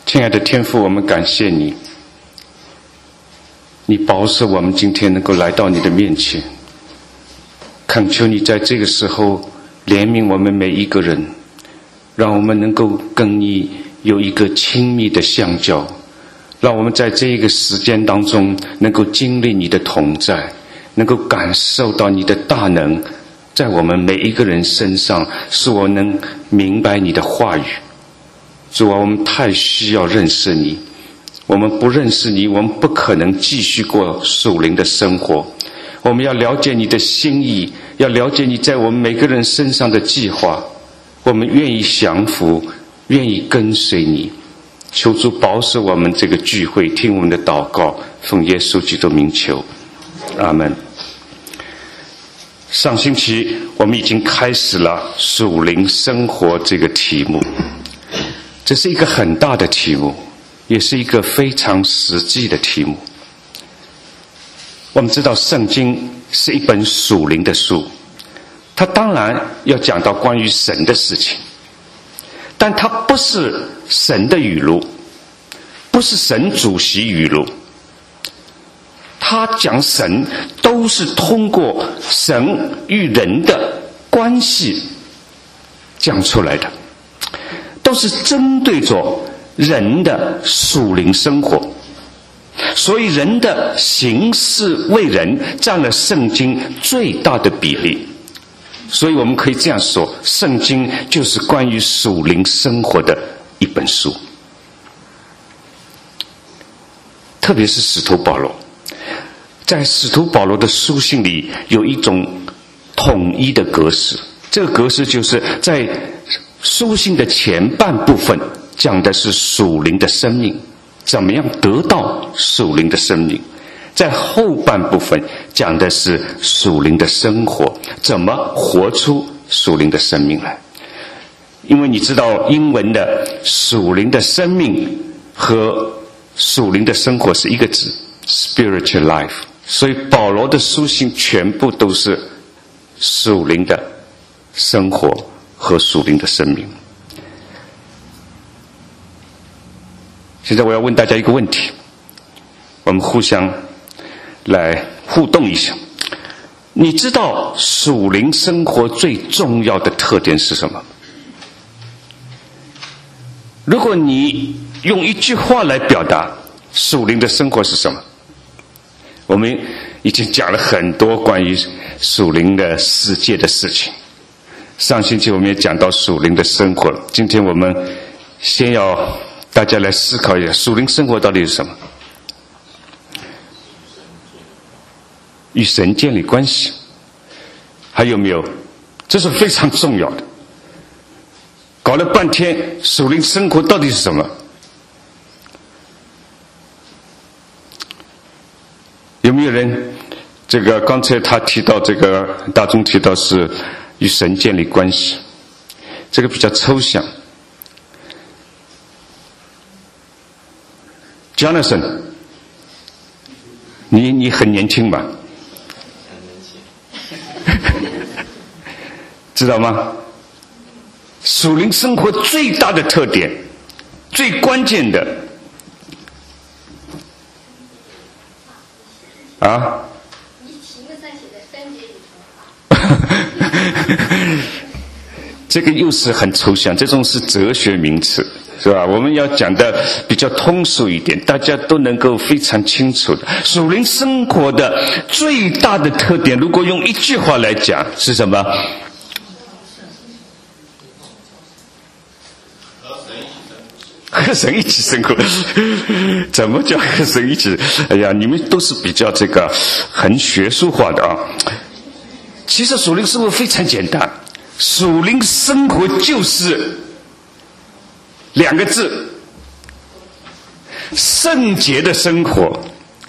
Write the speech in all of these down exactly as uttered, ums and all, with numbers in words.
亲爱的天父，我们感谢你，你保守我们今天能够来到你的面前，恳求你在这个时候怜悯我们每一个人，让我们能够跟你有一个亲密的相交，让我们在这一个时间当中能够经历你的同在，能够感受到你的大能在我们每一个人身上，使我能明白你的话语。主啊，我们太需要认识你，我们不认识你，我们不可能继续过属灵的生活。我们要了解你的心意，要了解你在我们每个人身上的计划，我们愿意降服，愿意跟随你。求主保守我们这个聚会，听我们的祷告，奉耶稣基督名求，阿们。上星期我们已经开始了属灵生活这个题目，这是一个很大的题目，也是一个非常实际的题目。我们知道圣经是一本属灵的书，它当然要讲到关于神的事情，但它不是神的语录，不是神主席语录。他讲神都是通过神与人的关系讲出来的，都是针对着人的属灵生活。所以人的行事为人占了圣经最大的比例。所以我们可以这样说，圣经就是关于属灵生活的一本书。特别是使徒保罗，在使徒保罗的书信里有一种统一的格式，这个格式就是在书信的前半部分讲的是属灵的生命，怎么样得到属灵的生命，在后半部分讲的是属灵的生活，怎么活出属灵的生命来。因为你知道英文的属灵的生命和属灵的生活是一个字 spiritual life， 所以保罗的书信全部都是属灵的生活和属灵的生命。现在我要问大家一个问题，我们互相来互动一下。你知道属灵生活最重要的特点是什么？如果你用一句话来表达属灵的生活是什么？我们已经讲了很多关于属灵的世界的事情，上星期我们也讲到属灵的生活了。今天我们先要大家来思考一下，属灵生活到底是什么？与神建立关系，还有没有？这是非常重要的。搞了半天，属灵生活到底是什么？有没有人？这个刚才他提到，这个大众提到是与神建立关系，这个比较抽象。Jonathan， 你你很年轻吧？知道吗？属灵生活最大的特点，最关键的啊， 你题目上写的三节里头， 这个又是很抽象，这种是哲学名词，是吧？我们要讲的比较通俗一点，大家都能够非常清楚的。属灵生活的最大的特点，如果用一句话来讲，是什么？和神一起生活。怎么叫和神一起？哎呀，你们都是比较这个很学术化的啊。其实属灵生活非常简单，属灵生活就是两个字：圣洁的生活。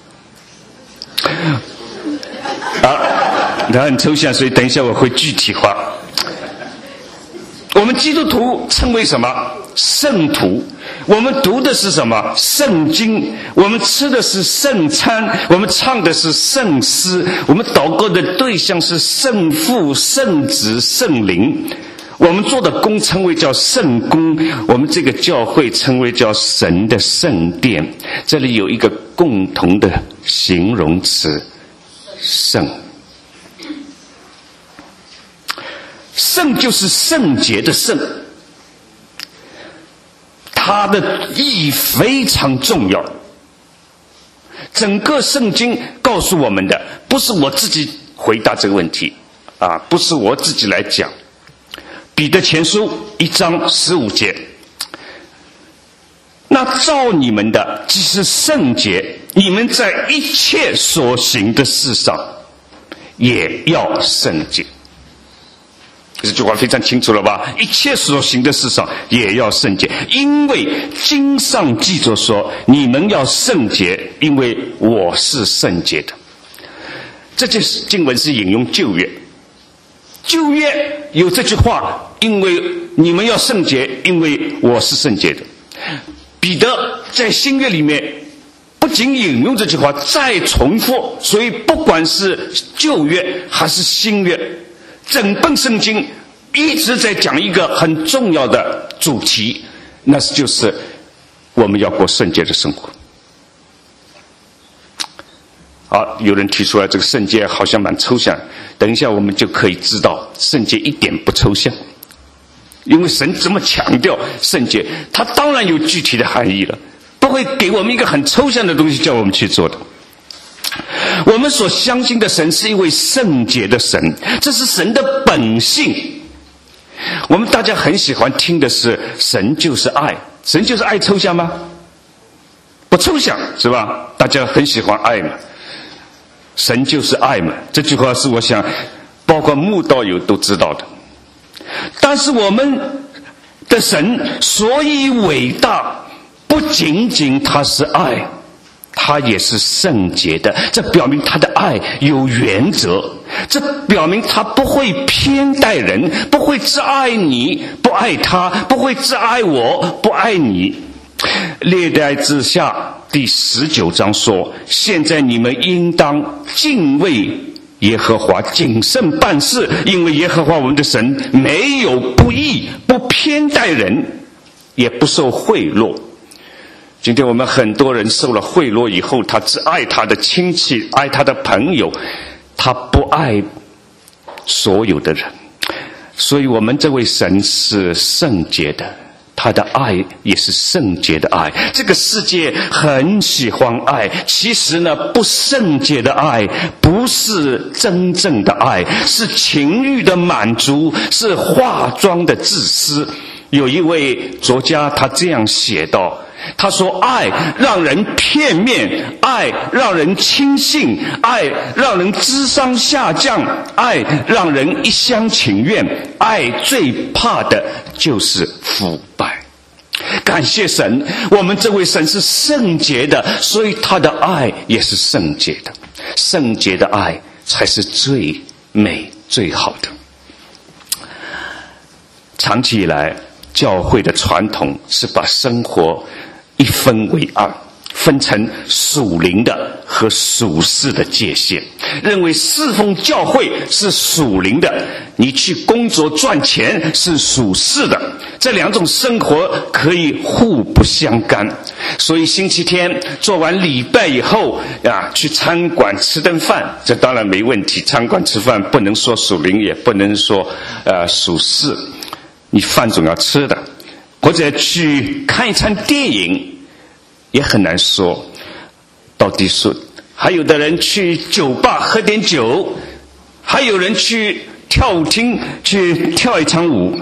啊，它很抽象，所以等一下我会具体化。我们基督徒称为什么？圣徒。我们读的是什么？圣经。我们吃的是圣餐，我们唱的是圣诗，我们祷告的对象是圣父、圣子、圣灵。 我们做的工称为叫圣工，我们这个教会称为叫神的圣殿。这里有一个共同的形容词，圣。圣就是圣洁的圣，它的意义非常重要。整个圣经告诉我们的，不是我自己回答这个问题啊，不是我自己来讲。彼得前书一章十五节，那照你们的既是圣洁，你们在一切所行的事上也要圣洁。这句话非常清楚了吧？一切所行的事上也要圣洁，因为经上记着说，你们要圣洁，因为我是圣洁的。这就是经文是引用旧约，旧约有这句话，因为你们要圣洁，因为我是圣洁的。彼得在新约里面不仅引用这句话，再重复，所以不管是旧约还是新约，整本圣经一直在讲一个很重要的主题，那就是我们要过圣洁的生活。好，有人提出来这个圣洁好像蛮抽象，等一下我们就可以知道圣洁一点不抽象，因为神这么强调圣洁，它当然有具体的含义了，不会给我们一个很抽象的东西叫我们去做的。我们所相信的神是一位圣洁的神，这是神的本性。我们大家很喜欢听的是神就是爱，神就是爱抽象吗？不抽象是吧？大家很喜欢爱嘛，神就是爱嘛，这句话是我想包括慕道友都知道的。但是我们的神所以伟大，不仅仅他是爱，他也是圣洁的，这表明他的爱有原则，这表明他不会偏待人，不会只爱你不爱他，不会只爱我不爱你。历代志下第十九章说，现在你们应当敬畏耶和华，谨慎办事，因为耶和华我们的神没有不义，不偏待人，也不受贿赂。今天我们很多人受了贿赂以后，他只爱他的亲戚，爱他的朋友，他不爱所有的人。所以我们这位神是圣洁的，他的爱也是圣洁的爱。这个世界很喜欢爱，其实呢，不圣洁的爱不是真正的爱，是情欲的满足，是化妆的自私。有一位作家他这样写道，他说，爱让人片面，爱让人轻信，爱让人智商下降，爱让人一厢情愿，爱最怕的就是腐败。感谢神，我们这位神是圣洁的，所以他的爱也是圣洁的。圣洁的爱才是最美最好的。长期以来教会的传统是把生活一分为二，分成属灵的和属世的界限，认为侍奉教会是属灵的，你去工作赚钱是属世的，这两种生活可以互不相干。所以星期天做完礼拜以后啊，去餐馆吃顿饭，这当然没问题，餐馆吃饭不能说属灵，也不能说呃属世，你饭总要吃的。或者去看一场电影，也很难说到底是。还有的人去酒吧喝点酒，还有人去跳舞厅去跳一场舞。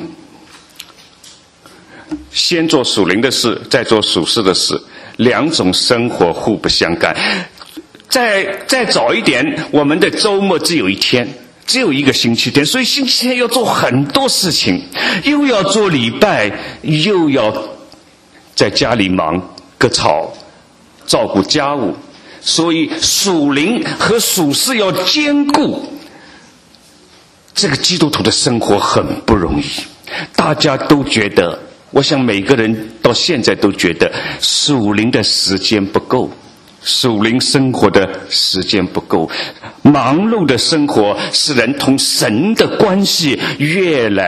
先做属灵的事，再做属世的事，两种生活互不相干。再再早一点，我们的周末只有一天，只有一个星期天，所以星期天要做很多事情，又要做礼拜，又要在家里忙割草，照顾家务，所以属灵和属世要兼顾。这个基督徒的生活很不容易，大家都觉得，我想每个人到现在都觉得属灵的时间不够，属灵生活的时间不够，忙碌的生活使人同神的关系越来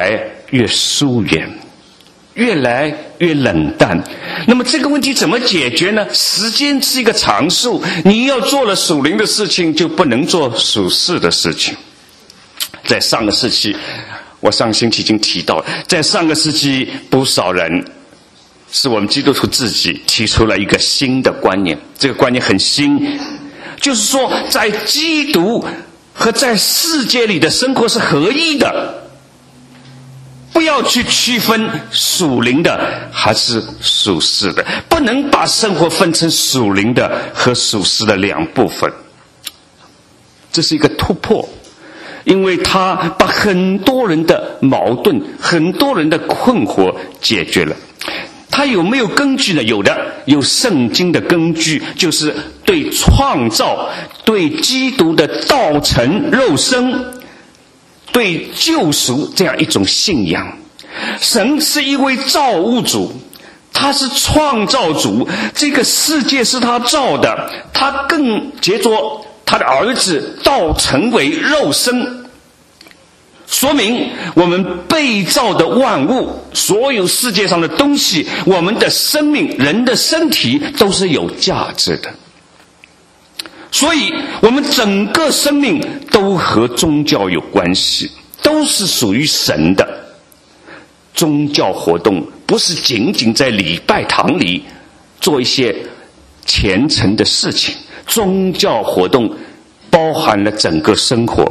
越疏远，越来越冷淡。那么这个问题怎么解决呢？时间是一个常数，你要做了属灵的事情，就不能做属世的事情。在上个世纪，我上星期已经提到了，在上个世纪不少人是我们基督徒自己提出了一个新的观念，这个观念很新，就是说在基督和在世界里的生活是合一的，不要去区分属灵的还是属世的，不能把生活分成属灵的和属世的两部分。这是一个突破，因为他把很多人的矛盾、很多人的困惑解决了。他有没有根据呢？有的，有圣经的根据，就是对创造、对基督的道成肉身、对救赎这样一种信仰。神是一位造物主，他是创造主，这个世界是他造的，他更借着他的儿子道成为肉身，说明我们被造的万物，所有世界上的东西，我们的生命，人的身体都是有价值的。所以我们整个生命都和宗教有关系，都是属于神的。宗教活动不是仅仅在礼拜堂里做一些虔诚的事情，宗教活动包含了整个生活。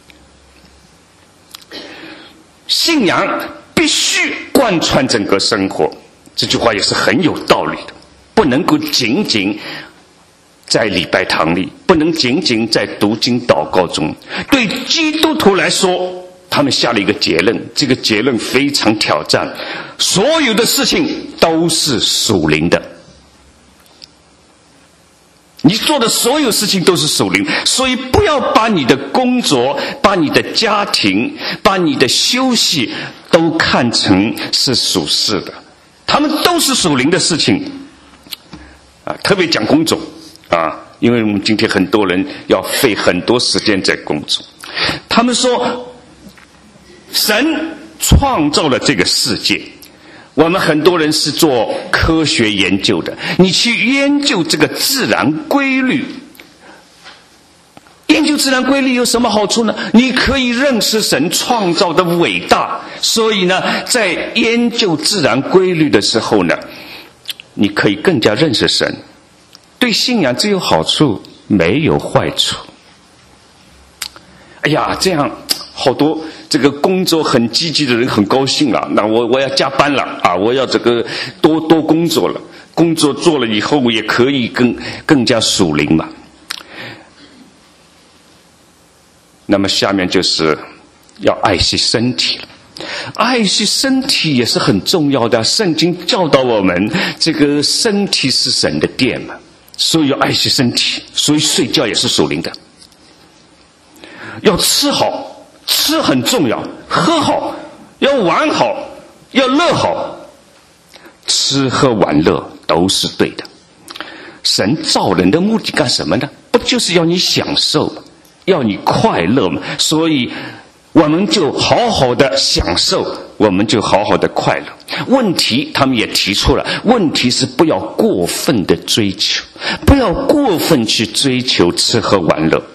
信仰必须贯穿整个生活，这句话也是很有道理的，不能够仅仅在礼拜堂里，不能仅仅在读经祷告中。对基督徒来说，他们下了一个结论，这个结论非常挑战，所有的事情都是属灵的，你做的所有事情都是属灵，所以不要把你的工作、把你的家庭、把你的休息都看成是属世的，他们都是属灵的事情啊。特别讲工作啊，因为我们今天很多人要费很多时间在工作。他们说神创造了这个世界，我们很多人是做科学研究的，你去研究这个自然规律，研究自然规律有什么好处呢？你可以认识神创造的伟大，所以呢，在研究自然规律的时候呢，你可以更加认识神。对信仰只有好处，没有坏处。哎呀，这样好多这个工作很积极的人很高兴了，那我我要加班了啊，我要这个多多工作了，工作做了以后也可以更更加属灵嘛。那么下面就是要爱惜身体了，爱惜身体也是很重要的。圣经教导我们，这个身体是神的殿嘛，所以要爱惜身体，所以睡觉也是属灵的。要吃好，吃很重要，喝好，要玩好，要乐好，吃喝玩乐都是对的。神造人的目的干什么呢？不就是要你享受吗？要你快乐嘛，所以我们就好好的享受，我们就好好的快乐。问题他们也提出了，问题是不要过分的追求，不要过分去追求吃喝玩乐，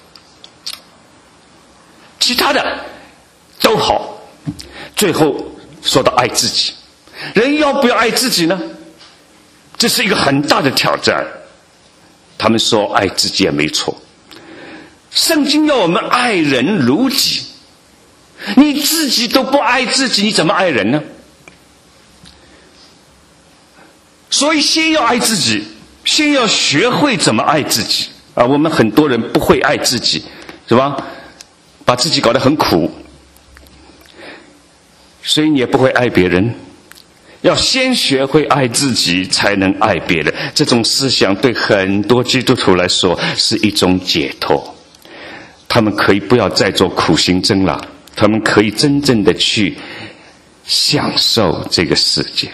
其他的都好。最后说到爱自己，人要不要爱自己呢？这是一个很大的挑战。他们说爱自己也没错，圣经要我们爱人如己，你自己都不爱自己，你怎么爱人呢？所以先要爱自己，先要学会怎么爱自己啊！我们很多人不会爱自己，是吧？把自己搞得很苦，所以你也不会爱别人。要先学会爱自己，才能爱别人。这种思想对很多基督徒来说是一种解脱，他们可以不要再做苦行僧了，他们可以真正的去享受这个世界。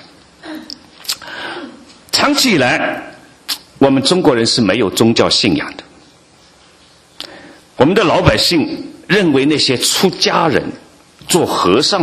长期以来，我们中国人是没有宗教信仰的，我们的老百姓认为那些出家人做和尚的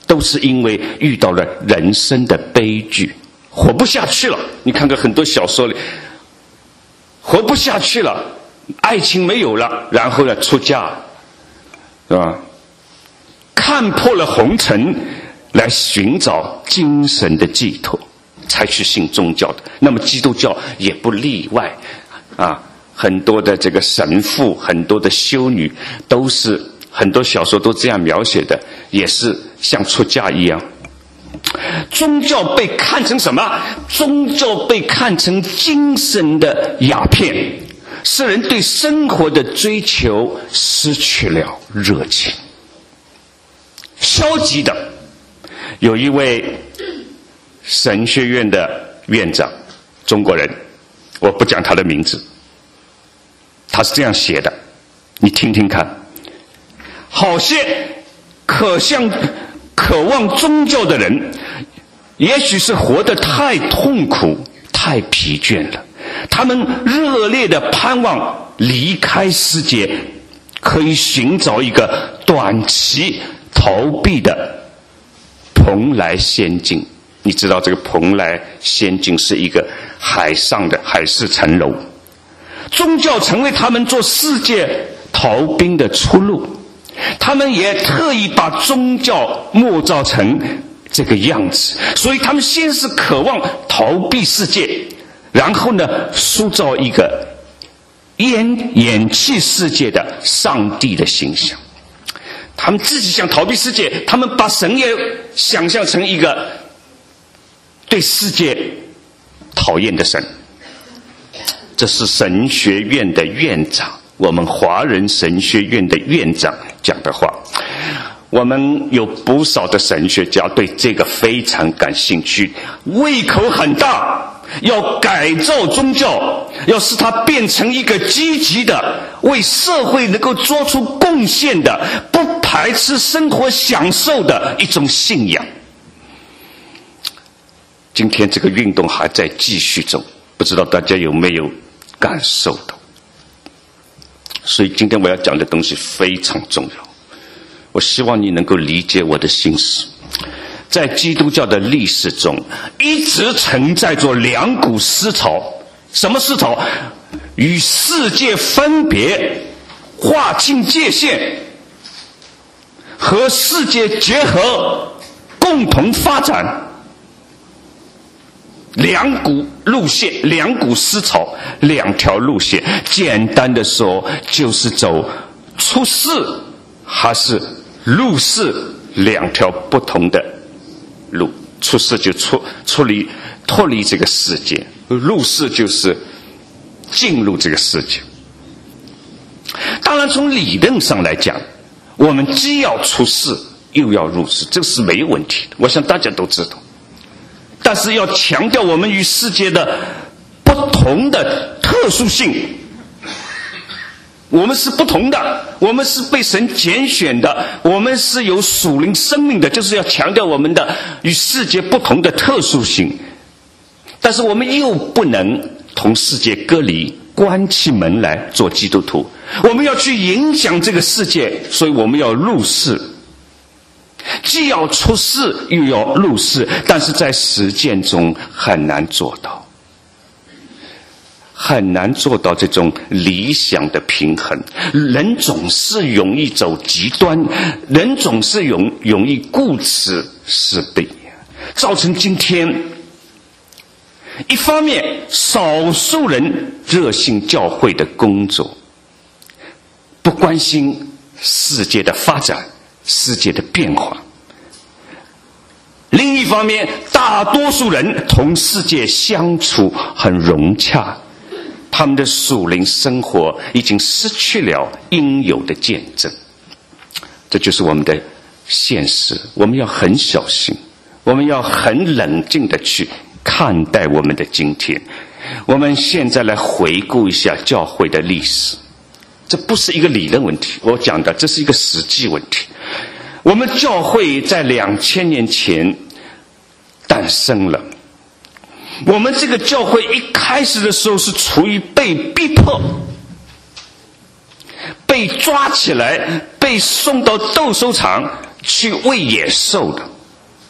都是因为遇到了人生的悲剧，活不下去了。你看看很多小说里，活不下去了，爱情没有了，然后呢出家，是吧？看破了红尘，来寻找精神的寄托，才去信宗教的。那么基督教也不例外啊，很多的这个神父，很多的修女，都是很多小说都这样描写的，也是像出家一样。宗教被看成什么？宗教被看成精神的鸦片，使人对生活的追求失去了热情。消极的，有一位神学院的院长，中国人，我不讲他的名字，他是这样写的，你听听看。好些可向渴望宗教的人，也许是活得太痛苦、太疲倦了，他们热烈地盼望离开世界，可以寻找一个短期逃避的蓬莱仙境。你知道这个蓬莱仙境是一个海上的海市蜃楼，宗教成为他们做世界逃兵的出路。他们也特意把宗教塑造成这个样子，所以他们先是渴望逃避世界，然后呢塑造一个掩掩弃世界的上帝的形象。他们自己想逃避世界，他们把神也想象成一个对世界讨厌的神。这是神学院的院长，我们华人神学院的院长讲的话。我们有不少的神学家对这个非常感兴趣，胃口很大，要改造宗教，要使它变成一个积极的，为社会能够做出贡献的，不排斥生活享受的一种信仰。今天这个运动还在继续中，不知道大家有没有感受到？所以今天我要讲的东西非常重要，我希望你能够理解我的心思。在基督教的历史中，一直存在着两股思潮。什么思潮？与世界分别，划清界限，和世界结合，共同发展。两股路线，两股思潮，两条路线。简单的说，就是走出世还是入世两条不同的路。出世就出出离脱离这个世界，入世就是进入这个世界。当然从理论上来讲，我们既要出世又要入世，这是没有问题的，我想大家都知道。但是要强调我们与世界的不同的特殊性，我们是不同的，我们是被神拣选的，我们是有属灵生命的，就是要强调我们的与世界不同的特殊性。但是我们又不能同世界隔离，关起门来做基督徒，我们要去影响这个世界，所以我们要入世，既要出世又要入世，但是在实践中很难做到，很难做到这种理想的平衡。人总是容易走极端，人总是容容易顾此失彼，造成今天一方面少数人热心教会的工作，不关心世界的发展，世界的变化；另一方面，大多数人同世界相处很融洽，他们的属灵生活已经失去了应有的见证。这就是我们的现实，我们要很小心，我们要很冷静地去看待我们的今天。我们现在来回顾一下教会的历史，这不是一个理论问题，我讲的这是一个实际问题。我们教会在两千年前诞生了，我们这个教会一开始的时候是处于被逼迫、被抓起来、被送到斗兽场去喂野兽的。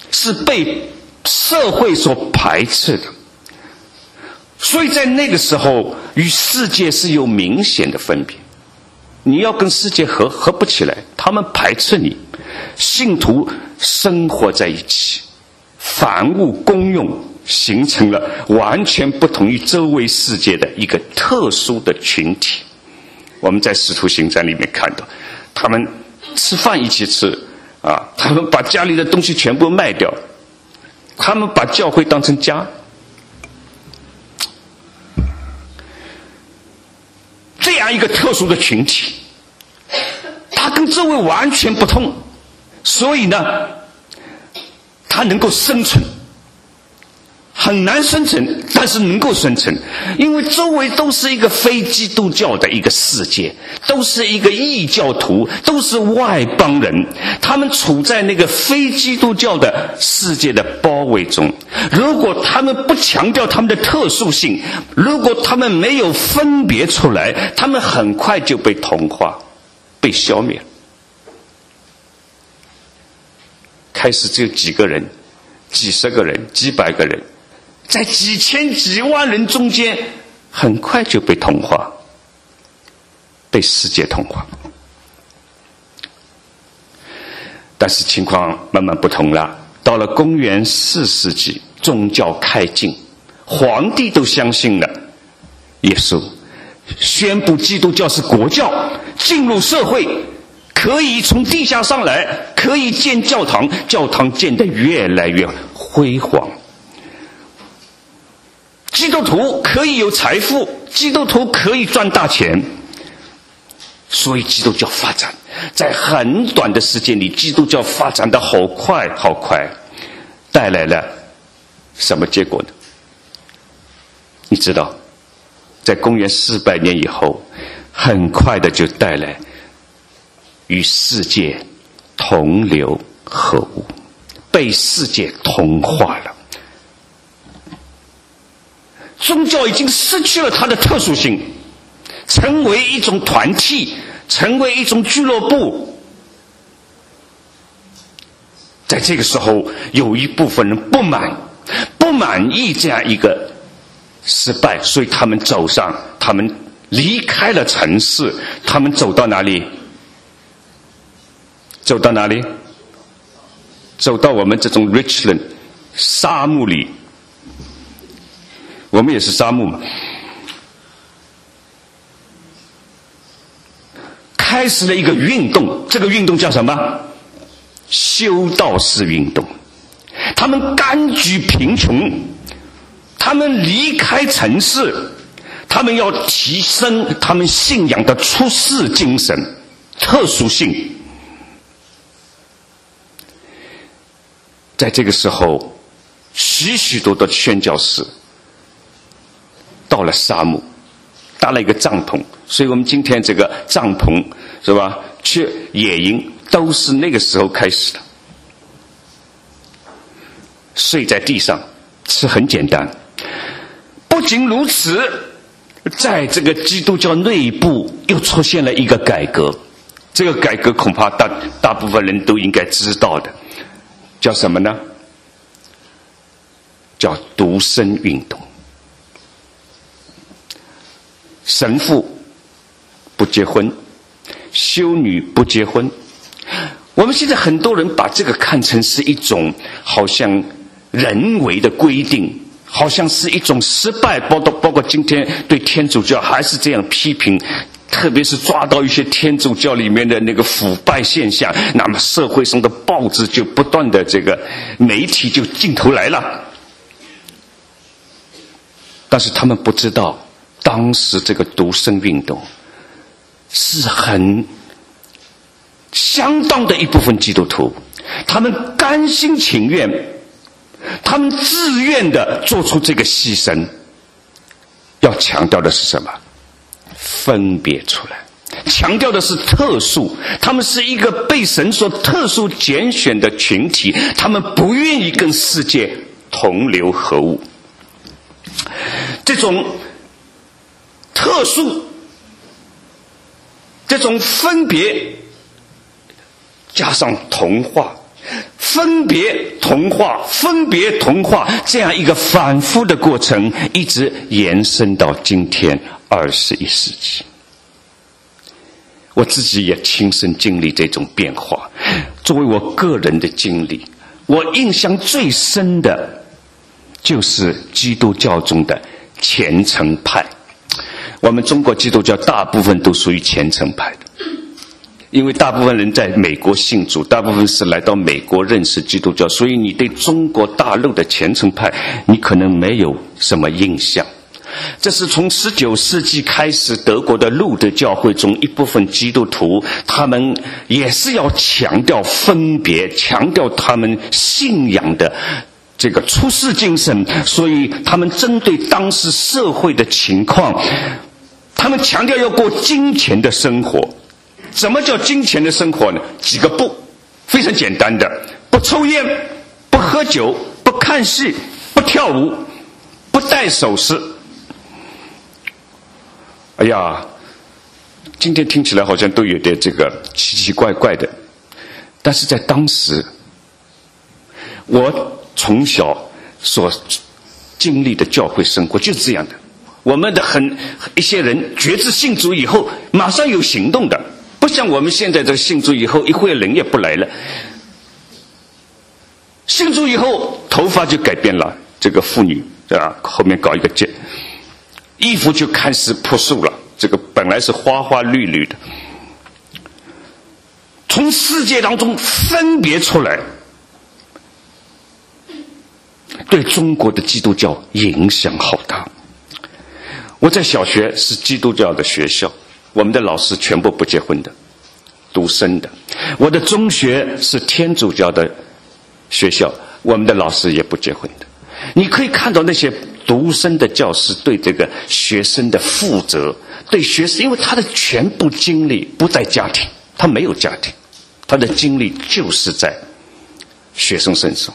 是被社会所排斥的。所以在那个时候，与世界是有明显的分别。你要跟世界合，合不起来，他们排斥你。信徒生活在一起，凡物公用，形成了完全不同于周围世界的一个特殊的群体。我们在使徒行传里面看到，他们吃饭一起吃啊，他们把家里的东西全部卖掉，他们把教会当成家。这样一个特殊的群体，他跟周围完全不同，所以呢，他能够生存。很难生存，但是能够生存，因为周围都是一个非基督教的一个世界，都是一个异教徒，都是外邦人，他们处在那个非基督教的世界的包围中。如果他们不强调他们的特殊性，如果他们没有分别出来，他们很快就被同化，被消灭。开始只有几个人，几十个人，几百个人，在几千几万人中间，很快就被同化，被世界同化。但是情况慢慢不同了，到了公元四世纪，宗教开禁，皇帝都相信了耶稣，宣布基督教是国教，进入社会，可以从地下上来，可以建教堂，教堂建得越来越辉煌。基督徒可以有财富，基督徒可以赚大钱，所以基督教发展，在很短的时间里，基督教发展得好快好快，带来了什么结果呢？你知道，在公元四百年以后，很快的就带来与世界同流合污，被世界同化了。宗教已经失去了它的特殊性，成为一种团体，成为一种俱乐部。在这个时候，有一部分人不满不满意这样一个失败，所以他们走上，他们离开了城市，他们走到哪里？走到哪里？走到我们这种 Richland 沙漠里。我们也是沙漠嘛。开始了一个运动，这个运动叫什么？修道士运动。他们甘居贫穷，他们离开城市，他们要提升他们信仰的出世精神、特殊性。在这个时候，许许多多的宣教士到了沙漠，搭了一个帐篷，所以我们今天这个帐篷是吧？去野营都是那个时候开始的。睡在地上是很简单。不仅如此，在这个基督教内部又出现了一个改革，这个改革恐怕大大部分人都应该知道的，叫什么呢？叫独身运动。神父不结婚，修女不结婚。我们现在很多人把这个看成是一种好像人为的规定，好像是一种失败，包括包括今天对天主教还是这样批评，特别是抓到一些天主教里面的那个腐败现象，那么社会上的报纸就不断的这个媒体就镜头来了。但是他们不知道，当时这个独身运动是很相当的一部分基督徒，他们甘心情愿，他们自愿的做出这个牺牲。要强调的是什么？分别出来，强调的是特殊，他们是一个被神所特殊拣选的群体，他们不愿意跟世界同流合污。这种特殊，这种分别加上同化， 分别同化，分别同化，这样一个反复的过程，一直延伸到今天二十一世纪。我自己也亲身经历这种变化。作为我个人的经历，我印象最深的就是基督教中的虔诚派。我们中国基督教大部分都属于虔诚派的，因为大部分人在美国信主，大部分是来到美国认识基督教，所以你对中国大陆的虔诚派你可能没有什么印象。这是从十九世纪开始，德国的路德教会中一部分基督徒，他们也是要强调分别，强调他们信仰的这个出世精神，所以他们针对当时社会的情况，他们强调要过金钱的生活。什么叫金钱的生活呢？几个不，非常简单的：不抽烟，不喝酒，不看戏，不跳舞，不戴首饰。哎呀，今天听起来好像都有点这个奇奇怪怪的，但是在当时，我从小所经历的教会生活就是这样的。我们的很一些人决志信主以后，马上有行动的，不像我们现在这信主以后一会儿人也不来了。信主以后，头发就改变了，这个妇女啊，后面搞一个结。衣服就开始朴素了，这个本来是花花绿绿的，从世界当中分别出来，对中国的基督教影响好大。我在小学是基督教的学校，我们的老师全部不结婚的，独身的。我的中学是天主教的学校，我们的老师也不结婚的。你可以看到那些独身的教师对这个学生的负责，对学生，因为他的全部精力不在家庭，他没有家庭，他的精力就是在学生身上。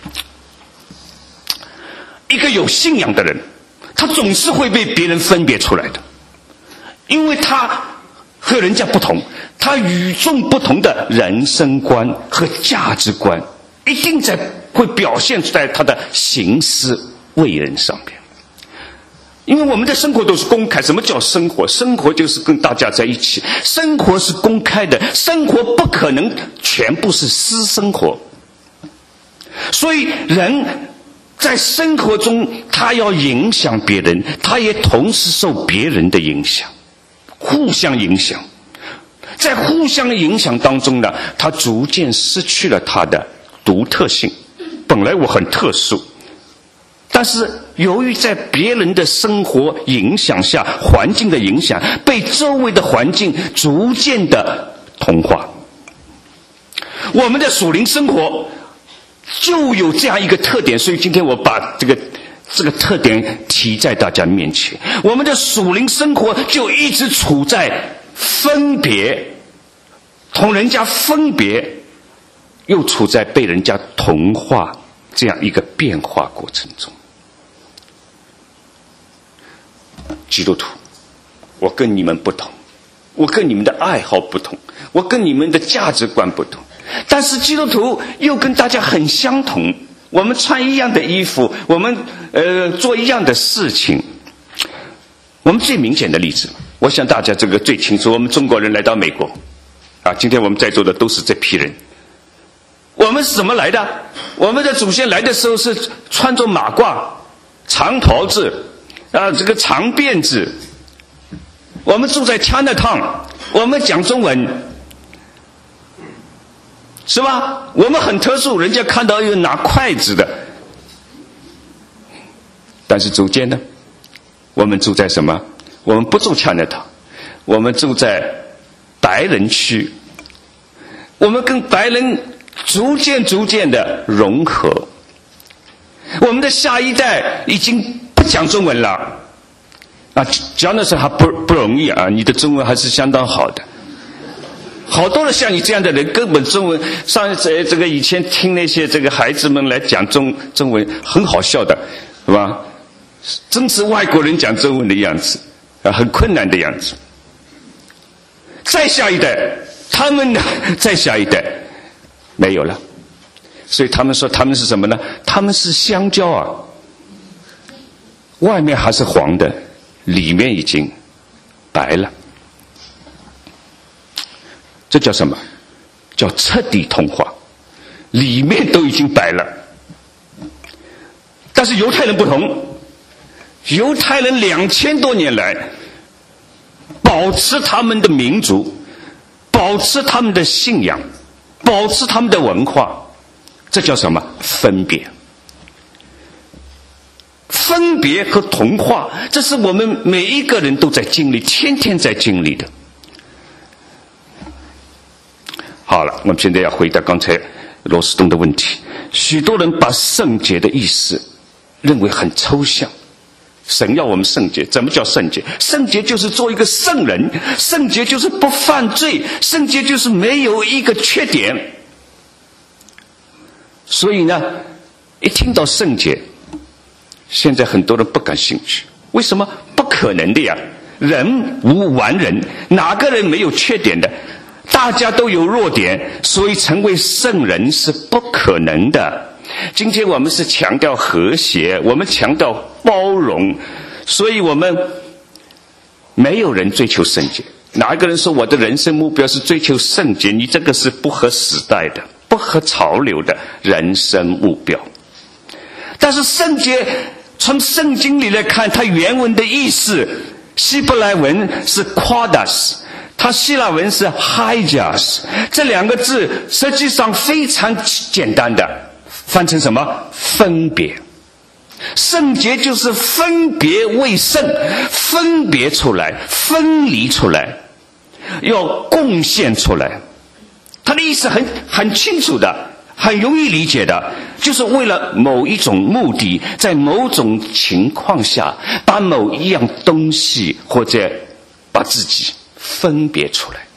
一个有信仰的人，他总是会被别人分别出来的，因为他和人家不同，他与众不同的人生观和价值观一定在会表现在他的行事为人上面。因为我们的生活都是公开。什么叫生活？生活就是跟大家在一起，生活是公开的，生活不可能全部是私生活。所以人在生活中，他要影响别人，他也同时受别人的影响，互相影响。在互相影响当中呢，他逐渐失去了他的独特性。本来我很特殊，但是由于在别人的生活影响下，环境的影响，被周围的环境逐渐的同化。我们的属灵生活就有这样一个特点，所以今天我把这个这个特点提在大家面前。我们的属灵生活就一直处在分别，同人家分别，又处在被人家同化这样一个变化过程中。基督徒，我跟你们不同，我跟你们的爱好不同，我跟你们的价值观不同，但是基督徒又跟大家很相同，我们穿一样的衣服，我们呃做一样的事情。我们最明显的例子，我想大家这个最清楚，我们中国人来到美国啊，今天我们在座的都是这批人。我们是怎么来的？我们的祖先来的时候是穿着马褂、长袍子啊，这个长辫子。我们住在 Chinatown， 我们讲中文，是吧？我们很特殊，人家看到有拿筷子的。但是逐渐呢，我们住在什么？我们不住 Chinatown， 我们住在白人区。我们跟白人逐渐逐渐的融合。我们的下一代已经不讲中文了啊，讲的时候还不不容易啊，你的中文还是相当好的。好多的像你这样的人，根本中文上这这个以前听那些这个孩子们来讲中中文很好笑的，是吧？真是外国人讲中文的样子啊，很困难的样子。再下一代，他们呢？再下一代没有了。 所以他们说他们是什么呢？他们是香蕉啊，外面还是黄的，里面已经白了。这叫什么？叫彻底同化，里面都已经白了。但是犹太人不同，犹太人两千多年来保持他们的民族，保持他们的信仰，保持他们的文化，这叫什么？分别。分别和同化，这是我们每一个人都在经历，天天在经历的。好了，我们现在要回答刚才罗斯东的问题。许多人把圣洁的意思认为很抽象，神要我们圣洁，怎么叫圣洁？圣洁就是做一个圣人，圣洁就是不犯罪，圣洁就是没有一个缺点。所以呢，一听到圣洁，现在很多人不感兴趣。为什么？不可能的呀，人无完人，哪个人没有缺点的？大家都有弱点，所以成为圣人是不可能的。今天我们是强调和谐，我们强调包容，所以我们没有人追求圣洁。哪一个人说我的人生目标是追求圣洁？你这个是不合时代的，不合潮流的人生目标。但是圣洁从圣经里来看，它原文的意思，希伯来文是 quadas， 它希腊文是 hygias， 这两个字实际上非常简单的，翻成什么？分别。圣洁就是分别为圣，分别出来，分离出来，要贡献出来。他的意思很很清楚的，很容易理解的，就是为了某一种目的，在某种情况下，把某一样东西或者把自己分别出来。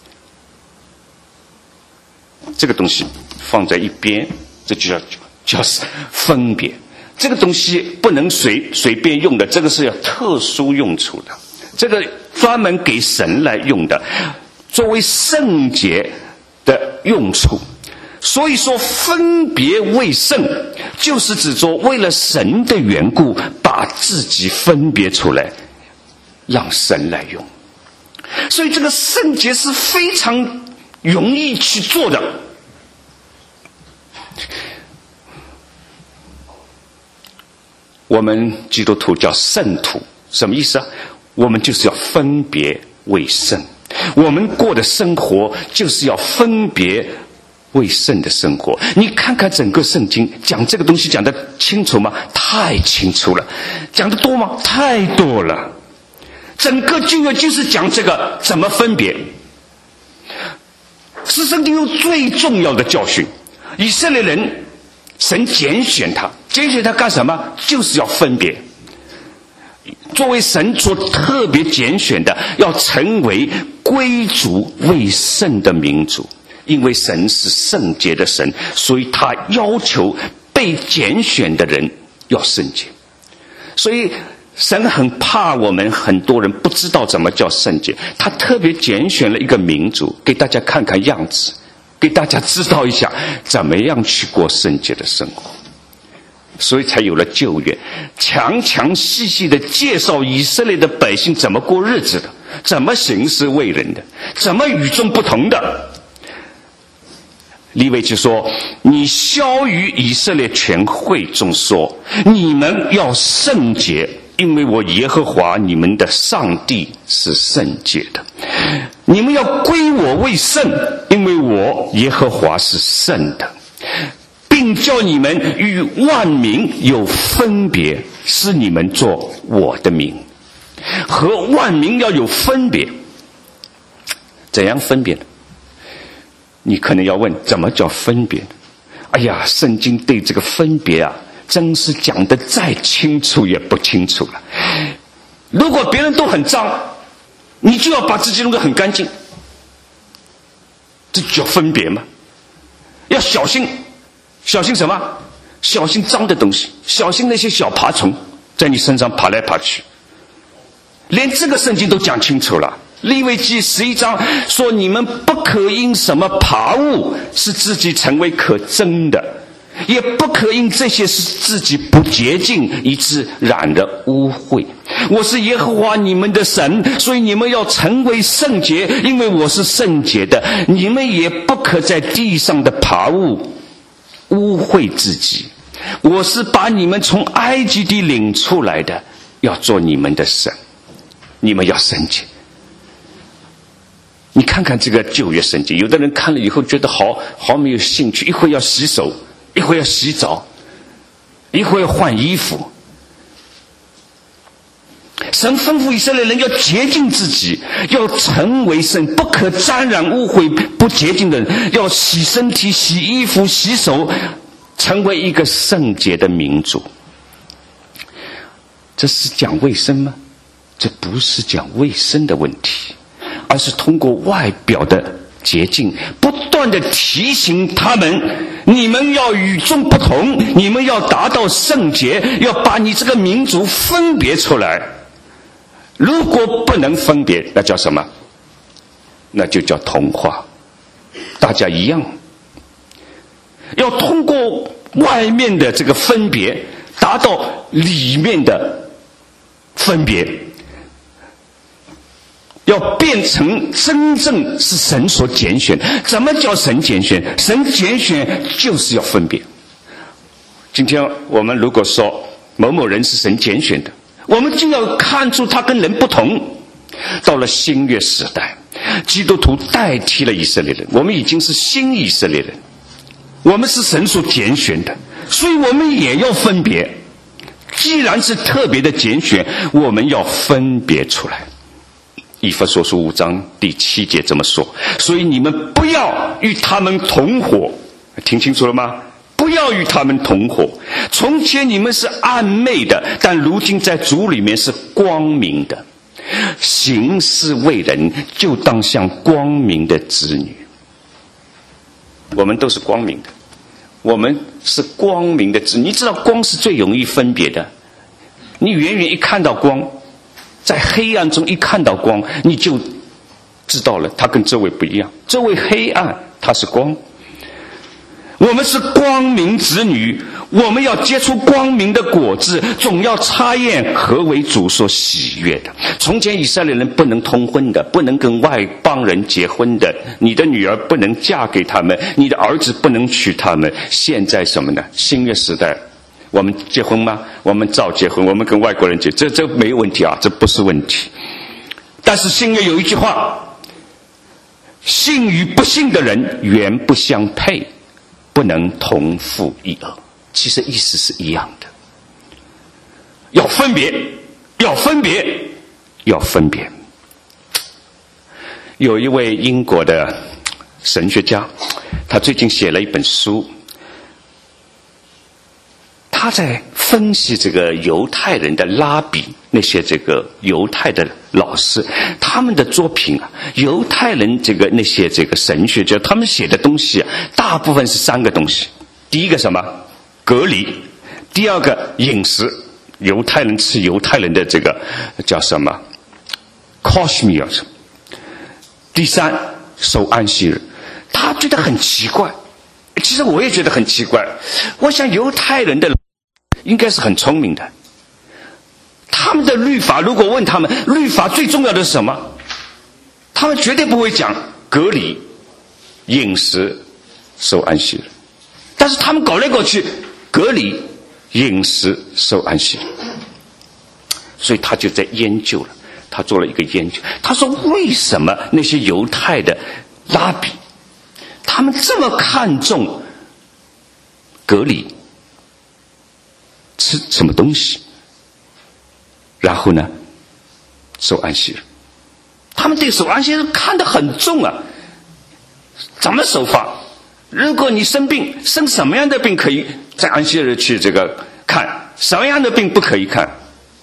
这个东西放在一边，这就叫叫分别。这个东西不能随随便用的，这个是要特殊用处的，这个专门给神来用的，作为圣洁的用处。所以说分别为圣，就是指着为了神的缘故，把自己分别出来，让神来用。所以这个圣洁是非常容易去做的。我们基督徒叫圣徒，什么意思啊？我们就是要分别为圣，我们过的生活就是要分别为圣的生活。你看看整个圣经讲这个东西讲得清楚吗？太清楚了。讲得多吗？太多了。整个旧约就是讲这个怎么分别，是圣经中最重要的教训。以色列人神拣选他，拣选他干什么？就是要分别。作为神所特别拣选的，要成为归族为圣的民族。因为神是圣洁的神，所以他要求被拣选的人要圣洁。所以神很怕我们很多人不知道怎么叫圣洁，他特别拣选了一个民族，给大家看看样子，给大家知道一下怎么样去过圣洁的生活。所以才有了旧约，强强细细的介绍以色列的百姓怎么过日子的，怎么行事为人的，怎么与众不同的。利未记说，你消于以色列全会中说，你们要圣洁，因为我耶和华你们的上帝是圣洁的。你们要归我为圣，因为我耶和华是圣的，并叫你们与万民有分别，使你们做我的民。和万民要有分别，怎样分别呢？你可能要问，怎么叫分别？哎呀，圣经对这个分别啊，真是讲得再清楚也不清楚了。如果别人都很脏，你就要把自己弄得很干净，这叫分别吗？要小心，小心什么？小心脏的东西，小心那些小爬虫在你身上爬来爬去。连这个圣经都讲清楚了。利未记十一章说，你们不可因什么爬物使自己成为可憎的， 也不可因这些是自己不洁净以致染了污秽。我是耶和华你们的神，所以你们要成为圣洁，因为我是圣洁的。你们也不可在地上的爬物污秽自己。我是把你们从埃及地领出来的，要做你们的神，你们要圣洁。你看看这个旧约圣经，有的人看了以后觉得好好没有兴趣，一会儿要洗手，一会儿要洗澡，一会儿要换衣服。神吩咐以色列人要洁净自己，要成为圣，不可沾染污秽不洁净的人，要洗身体、洗衣服、洗手，成为一个圣洁的民族。这是讲卫生吗？这不是讲卫生的问题，而是通过外表的洁净，不断的提醒他们，你们要与众不同，你们要达到圣洁，要把你这个民族分别出来。如果不能分别，那叫什么？那就叫同化，大家一样。要通过外面的这个分别，达到里面的分别，要变成真正是神所拣选。怎么叫神拣选？神拣选就是要分别。今天我们如果说某某人是神拣选的，我们就要看出他跟人不同。到了新约时代，基督徒代替了以色列人，我们已经是新以色列人，我们是神所拣选的，所以我们也要分别。既然是特别的拣选，我们要分别出来。以弗所书五章第七节这么说，所以你们不要与他们同伙。听清楚了吗？不要与他们同伙。从前你们是暗昧的，但如今在主里面是光明的。行事为人，就当像光明的子女。我们都是光明的，我们是光明的子女。你知道光是最容易分别的，你远远一看到光，在黑暗中一看到光，你就知道了它跟周围不一样，周围黑暗，它是光。我们是光明子女，我们要结出光明的果子，总要查验何为主所喜悦的。从前以色列人不能通婚的，不能跟外邦人结婚的，你的女儿不能嫁给他们，你的儿子不能娶他们。现在什么呢？新约时代，我们结婚吗？我们照结婚，我们跟外国人结，这这没有问题啊，这不是问题。但是新约有一句话，信与不信的人原不相配，不能同父异儿。其实意思是一样的，要分别，要分别，要分别。有一位英国的神学家，他最近写了一本书，他在分析这个犹太人的拉比，那些这个犹太的老师，他们的作品啊，犹太人这个那些这个神学家，他们写的东西啊，大部分是三个东西。第一个什么？隔离。第二个饮食，犹太人吃犹太人的这个叫什么 kosher。第三，守安息日。他觉得很奇怪，其实我也觉得很奇怪。我想犹太人的应该是很聪明的，他们的律法，如果问他们律法最重要的是什么，他们绝对不会讲隔离、饮食、守安息日。但是他们搞来搞去，隔离、饮食、守安息日。所以他就在研究了，他做了一个研究。他说为什么那些犹太的拉比他们这么看重隔离，吃什么东西，然后呢守安息日。他们对守安息日看得很重啊。怎么守法？如果你生病，生什么样的病可以在安息日去这个看，什么样的病不可以看？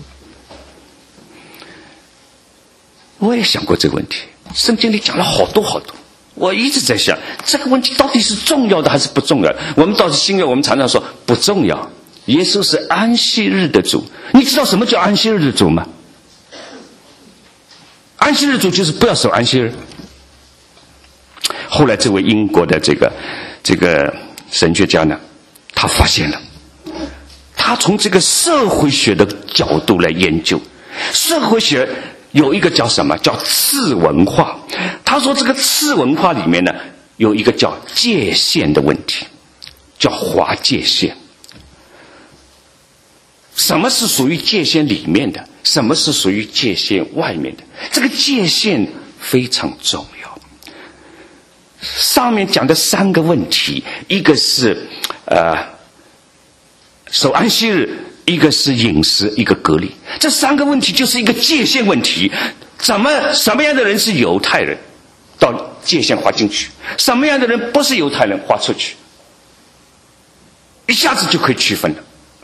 我也想过这个问题，圣经里讲了好多好多，我一直在想这个问题到底是重要的还是不重要的。我们到底新约，我们常常说不重要，耶稣是安息日的主。你知道什么叫安息日的主吗？安息日主就是不要守安息日。后来这位英国的这个这个神学家呢， 他发现了，他从这个社会学的角度来研究。社会学有一个叫什么？叫次文化。他说这个次文化里面呢，有一个叫界限的问题，叫划界限。什么是属于界限里面的？什么是属于界限外面的？这个界限非常重要。上面讲的三个问题，一个是呃守安息日，一个是饮食，一个隔离。这三个问题就是一个界限问题。怎么什么样的人是犹太人，到界限划进去；什么样的人不是犹太人，划出去，一下子就可以区分了。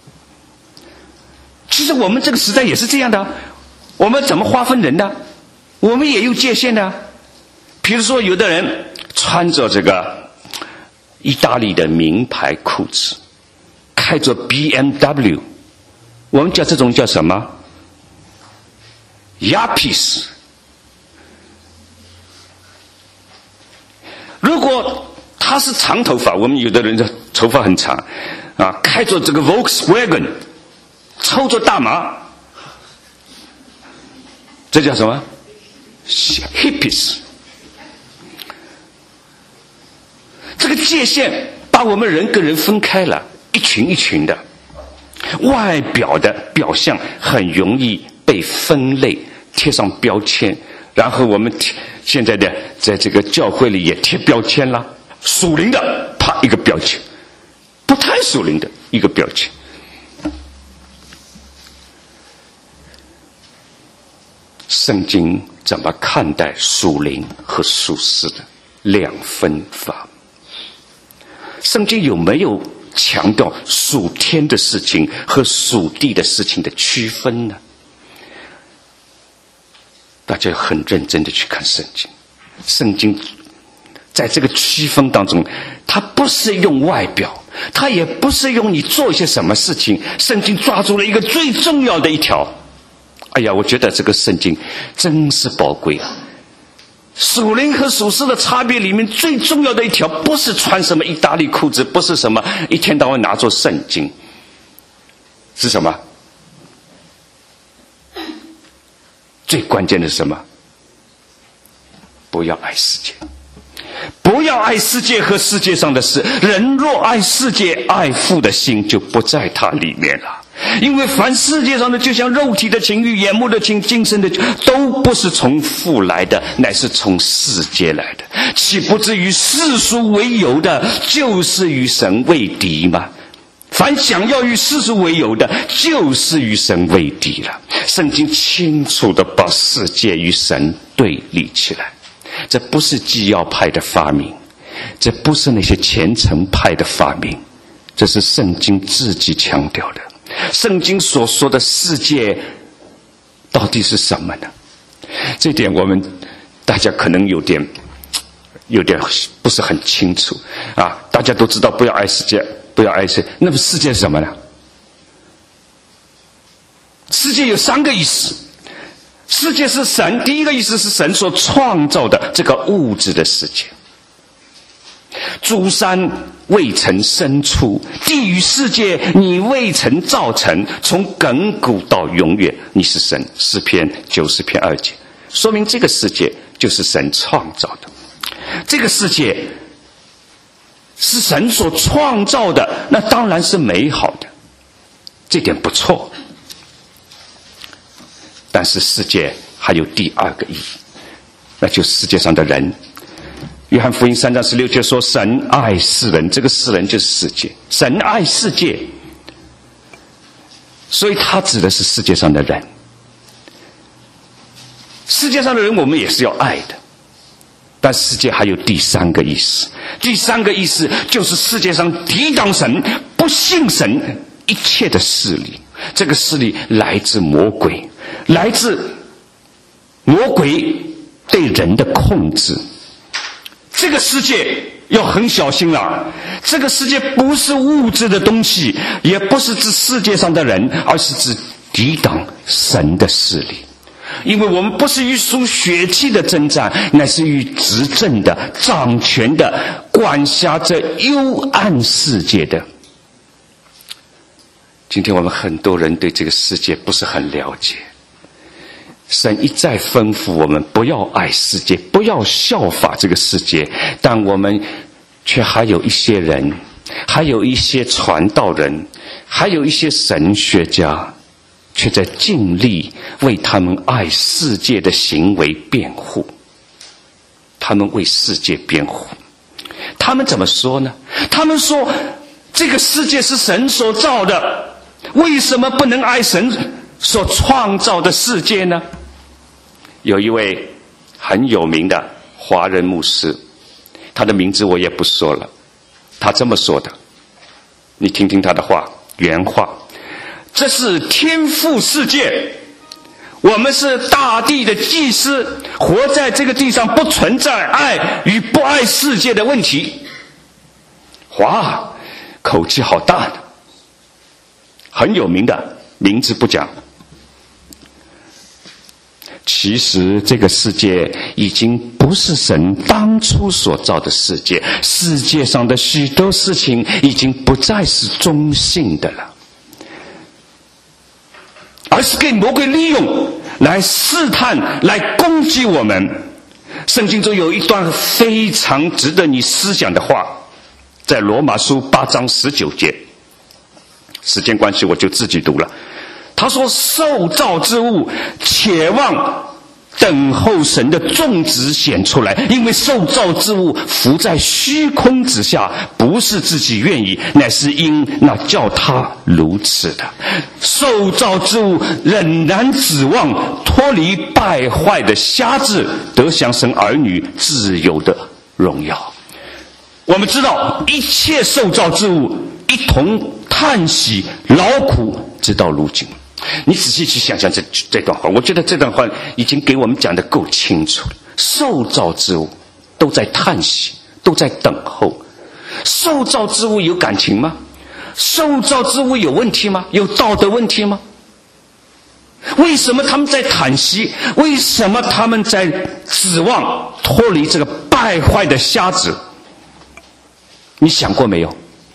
其实我们这个时代也是这样的，我们怎么划分人呢？我们也有界限的。比如说有的人穿着这个意大利的名牌裤子，开着 B M W， 我们叫这种叫什么 Yuppies。 如果他是长头发，我们有的人的头发很长啊，开着这个 Volkswagen， 抽着大麻，这叫什么 Hippies。 这个界限把我们人跟人分开了，一群一群的，外表的表象很容易被分类贴上标签，然后我们现在的在这个教会里也贴标签了，属灵的啪一个标签，不太属灵的一个标签。圣经怎么看待属灵和属世的两分法？圣经有没有强调属天的事情和属地的事情的区分呢？大家很认真的去看圣经。圣经在这个区分当中，它不是用外表，它也不是用你做一些什么事情，圣经抓住了一个最重要的一条。哎呀，我觉得这个圣经真是宝贵啊！属灵和属世的差别里面最重要的一条，不是穿什么意大利裤子，不是什么一天到晚拿着圣经，是什么？最关键的是什么？不要爱世界，不要爱世界和世界上的事。人若爱世界，爱父的心就不在他里面了。因为凡世界上的，就像肉体的情欲、眼目的情、精神的，都不是从父来的，乃是从世界来的。岂不至于世俗为友的，就是与神为敌吗？凡想要与世俗为友的，就是与神为敌了。圣经清楚地把世界与神对立起来，这不是基要派的发明，这不是那些虔诚派的发明，这是圣经自己强调的。圣经所说的世界到底是什么呢？这点我们大家可能有点有点不是很清楚啊。大家都知道不要爱世界，不要爱世界，那么世界是什么呢？世界有三个意思。世界是神，第一个意思是神所创造的这个物质的世界。诸山未曾生出，地与世界你未曾造成，从亘古到永远，你是神。诗篇九十篇二节，说明这个世界就是神创造的。这个世界是神所创造的，那当然是美好的，这点不错。但是世界还有第二个意义，那就是世界上的人。约翰福音三章十六节说，神爱世人，这个世人就是世界。神爱世界，所以他指的是世界上的人。世界上的人我们也是要爱的，但世界还有第三个意思。第三个意思就是世界上抵挡神、不信神一切的势力。这个势力来自魔鬼，来自魔鬼对人的控制。这个世界要很小心了，这个世界不是物质的东西，也不是指世界上的人，而是指抵挡神的势力。因为我们不是与属血气的征战，乃是与执政的、掌权的、管辖着幽暗世界的今天我们很多人对这个世界不是很了解。神一再吩咐我们不要爱世界，不要效法这个世界，但我们却还有一些人，还有一些传道人，还有一些神学家，却在尽力为他们爱世界的行为辩护。他们为世界辩护，他们怎么说呢？他们说这个世界是神所造的，为什么不能爱神所创造的世界呢？有一位很有名的华人牧师，他的名字我也不说了，他这么说的，你听听他的话，原话：这是天父世界，我们是大地的祭司，活在这个地上不存在爱与不爱世界的问题。哇，口气好大的，很有名的，名字不讲。其实这个世界已经不是神当初所造的世界，世界上的许多事情已经不再是中性的了，而是给魔鬼利用来试探，来攻击我们。圣经中有一段非常值得你思想的话，在罗马书八章十九节，时间关系我就自己读了。他说：受造之物且望等候神的种子显出来，因为受造之物浮在虚空之下，不是自己愿意，乃是因那叫他如此的。受造之物仍然指望脱离败坏的辖制，得享神儿女自由的荣耀。我们知道一切受造之物一同叹息劳苦，直到如今。你仔细去想想这这段话，我觉得这段话已经给我们讲得够清楚了。受造之物都在叹息，都在等候。受造之物有感情吗？受造之物有问题吗？有道德问题吗？为什么他们在叹息？为什么他们在指望脱离这个败坏的瞎子？你想过没有？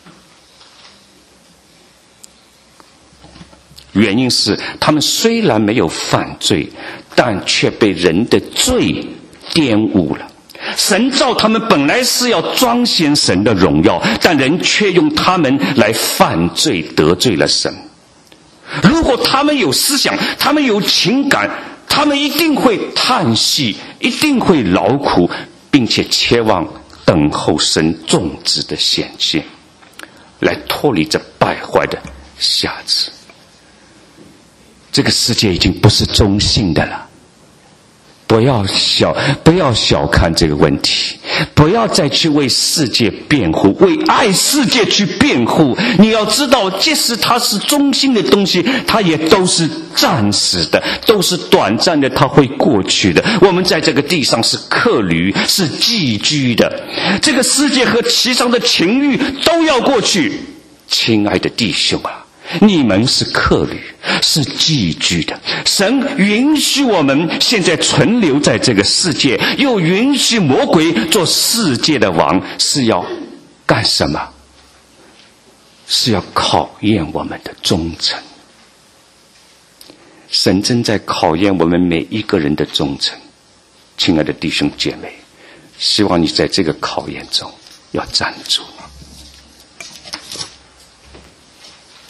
原因是他们虽然没有犯罪，但却被人的罪玷污了。神造他们本来是要彰显神的荣耀，但人却用他们来犯罪，得罪了神。如果他们有思想，他们有情感，他们一定会叹息，一定会劳苦，并且切望等候神种子的显现，来脱离这败坏的瑕疵。这个世界已经不是中性的了，不要小不要小看这个问题，不要再去为世界辩护，为爱世界去辩护。你要知道，即使它是中性的东西，它也都是暂时的，都是短暂的，它会过去的。我们在这个地上是客旅，是寄居的，这个世界和其上的情欲都要过去。亲爱的弟兄啊，你们是客旅，是寄居的。神允许我们现在存留在这个世界，又允许魔鬼做世界的王，是要干什么？是要考验我们的忠诚。神正在考验我们每一个人的忠诚。亲爱的弟兄姐妹，希望你在这个考验中要站住。